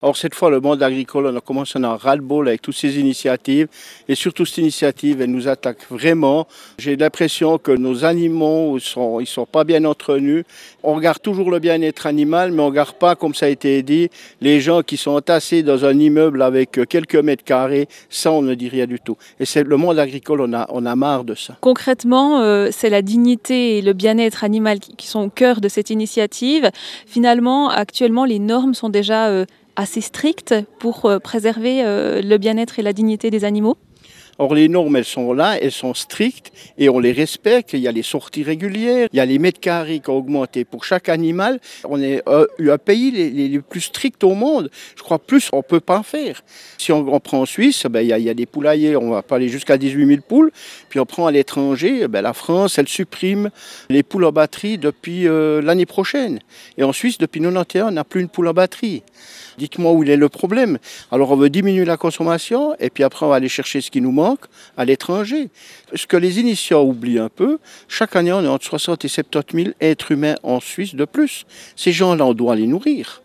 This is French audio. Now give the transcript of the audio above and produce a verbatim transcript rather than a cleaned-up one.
Or, cette fois, le monde agricole, on a commencé à en ras-le-bol avec toutes ces initiatives. Et surtout, cette initiative, elle nous attaque vraiment. J'ai l'impression que nos animaux sont, ils sont pas bien entretenus. On regarde toujours le bien-être animal, mais on regarde pas, comme ça a été dit, les gens qui sont entassés dans un immeuble avec quelques mètres carrés. Ça, on ne dit rien du tout. Et c'est le monde agricole, on a, on a marre de ça. Concrètement, euh, c'est la dignité et le bien-être animal qui, qui sont au cœur de cette initiative. Finalement, actuellement, les normes sont déjà euh, assez strictes pour euh, préserver euh, le bien-être et la dignité des animaux. Or, les normes, elles sont là, elles sont strictes et on les respecte. Il y a les sorties régulières, il y a les mètres carrés qui ont augmenté pour chaque animal. On est un, un pays les, les plus stricts au monde. Je crois plus, on ne peut pas en faire. Si on, on prend en Suisse, ben, il, y a, il y a des poulaillers, on va pas aller jusqu'à dix-huit mille poules. Puis on prend à l'étranger, ben, la France, elle supprime les poules en batterie depuis euh, l'année prochaine. Et en Suisse, depuis quatre-vingt-onze, on n'a plus une poule en batterie. Dites-moi où il est le problème. Alors on veut diminuer la consommation et puis après on va aller chercher ce qui nous manque à l'étranger. Ce que les initiants oublient un peu, chaque année on est entre soixante et soixante-dix mille êtres humains en Suisse de plus. Ces gens-là, on doit les nourrir.